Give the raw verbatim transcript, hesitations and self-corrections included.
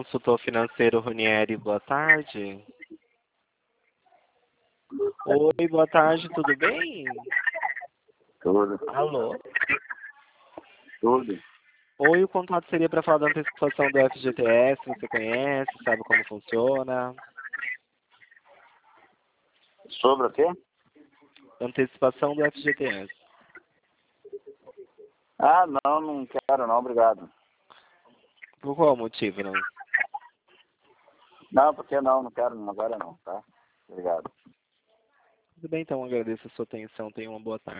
consultor financeiro Runieri, boa tarde. Oi, boa tarde, tudo bem? Tudo. Alô? Tudo. Oi, o contato seria para falar da antecipação do F G T S, você conhece, sabe como funciona? Sobre o quê? Antecipação do F G T S. Ah, não, não quero não, obrigado. Por qual motivo, não? Não, porque não, não quero não, agora não, tá? Obrigado. Tudo bem, então, agradeço a sua atenção, tenha uma boa tarde.